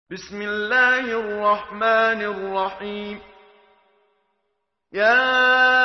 بسم الله الرحمن الرحيم. يا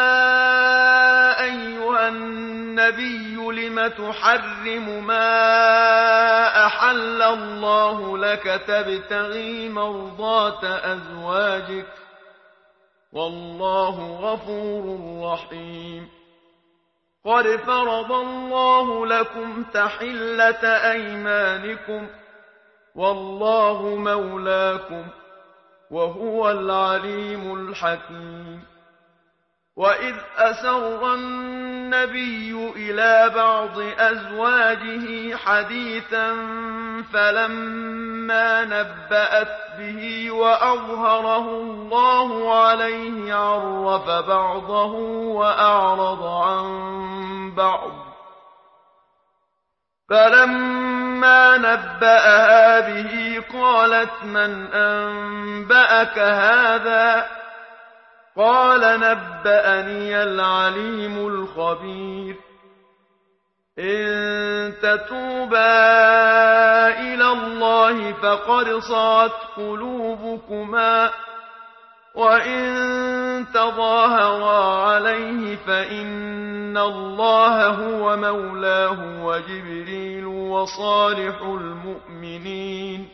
أيها النبي لم تحرم ما أحل الله لك تبتغي مرضات أزواجك والله غفور رحيم. قد فرض الله لكم تحلة أيمانكم والله مولاكم وهو العليم الحكيم. وإذ أسر النبي إلى بعض أزواجه حديثا فلما نبأت به وأظهره الله عليه عرف بعضه وأعرض عن بعض. فلما نبأها به قالت من أنبأك هذا؟ قال نبأني العليم الخبير. إن تتوبا إلى الله فقد صغت قلوبكما وإن تظاهرا عليه فإن الله هو مولاه وجبريل وصالح المؤمنين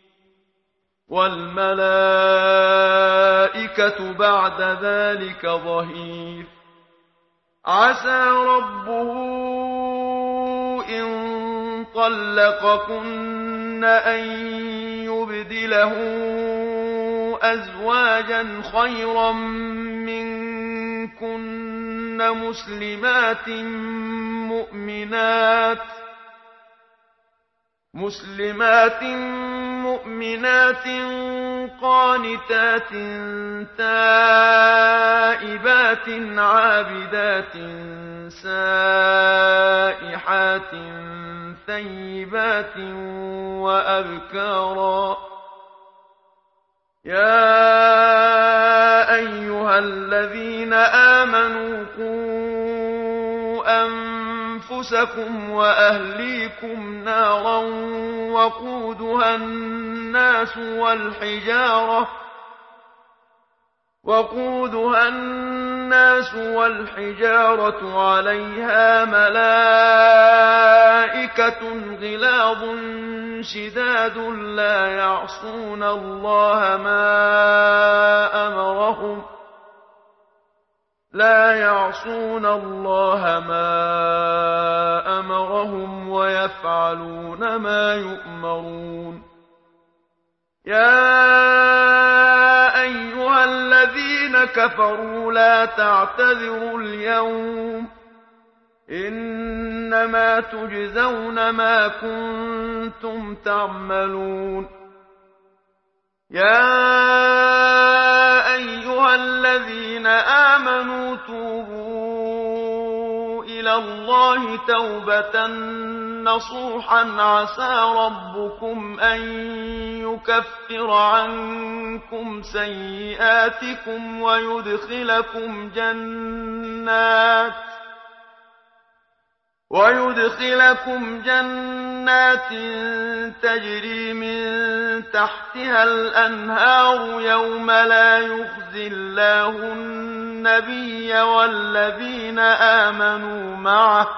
والملائكة بعد ذلك ظهير. عسى ربه إن طلقكن أن يبدله أزواجا خيرا منكن مسلمات مؤمنات قانتات تائبات عابدات سائحات ثيبات وأبكارا. يا أيها الذين آمنوا قوا أنفسكم وأهليكم نارا وقودها الناس والحجارة عليها ملائكة غلاظ شداد لا يعصون الله ما أمرهم ويفعلون ما يؤمرون. يا أيها الذين كفروا لا تعتذروا اليوم إنما تجزون ما كنتم تعملون. يا أيها الذين آمنوا توبوا إلى الله توبة نصوحا عسى ربكم أن يكفر عنكم سيئاتكم ويدخلكم جنات تجري من تحتها الأنهار يوم لا يخزي الله النبي والذين آمنوا معه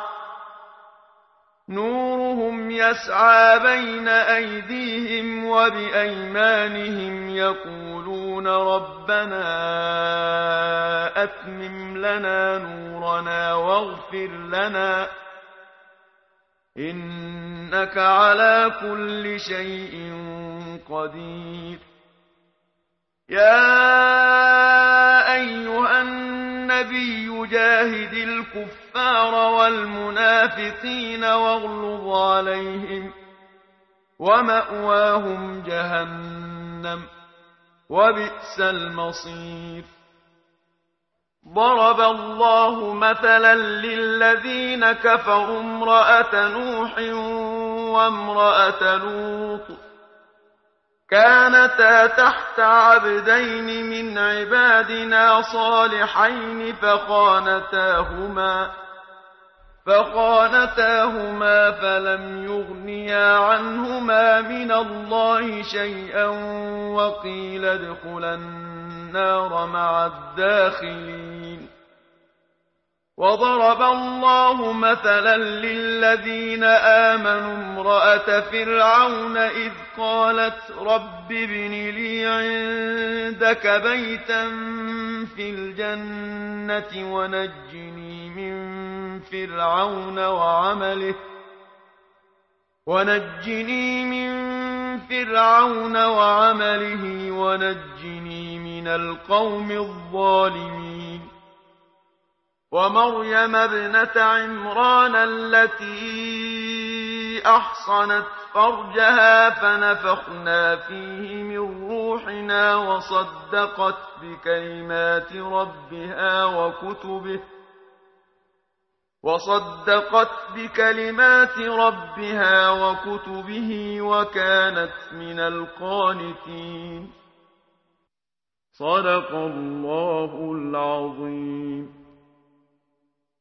نورهم يسعى بين أيديهم وبأيمانهم يقولون ربنا أتمم لنا نورنا واغفر لنا إنك على كل شيء قدير. يا أيها النبي جاهد الكفار والمنافقين واغلظ عليهم ومأواهم جهنم وبئس المصير. ضرب الله مثلا للذين كفروا امرأة نوح وامرأة لوط كانتا تحت عبدين من عبادنا صالحين فخانتاهما فلم يغنيا عنهما من الله شيئا وقيل ادخلا النار مع الداخلين. وضرب الله مثلا للذين آمنوا امرأة فرعون إذ قالت رب ابن لي عندك بيتا في الجنة ونجني من فرعون وعمله ونجني من القوم الظالمين. ومريم ابنة عمران التي أحصنت فرجها فنفخنا فيه من روحنا وصدقت بكلمات ربها وكتبه وكانت من القانتين. صدق الله العظيم.